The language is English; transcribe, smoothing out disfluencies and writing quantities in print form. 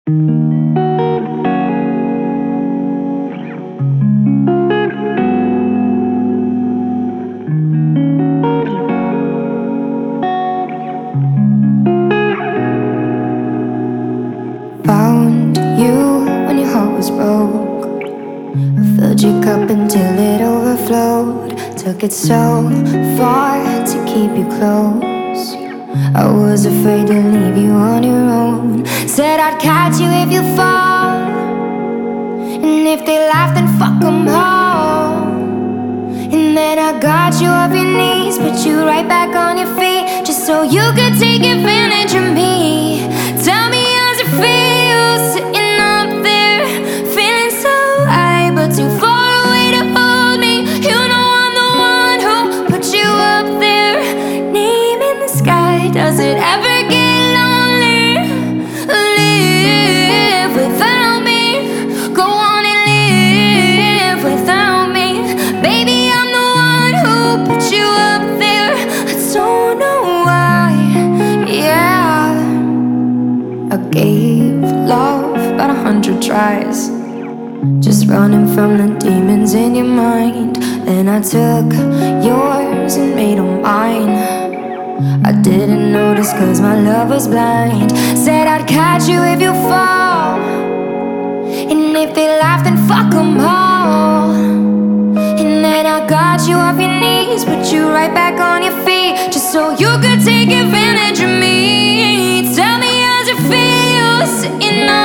Found you when your heart was broke. I filled your cup until it overflowed. Took it so far to keep you close. I was afraid to leave you on your own. Said I'd catch you if you fall, and if they laugh then fuck them all. And then I got you off your knees, put you right back on your feet, just so you could take advantage of me. Tell me how's it feel, sitting up there, feeling so high, but too far away to hold me. You know I'm the one who put you up there, name in the sky. Does it ever get lonely? Live without me, go on and live without me. Baby, I'm the one who put you up there. I don't know why, yeah. I gave love about 100 tries, just running from the demons in your mind. Then I took yours and made them mine. I didn't notice cause my love was blind. Said I'd catch you if you fall, and if they laugh then fuck them all. And then I got you off your knees, put you right back on your feet, just so you could take advantage of me. Tell me how's it feel, sitting on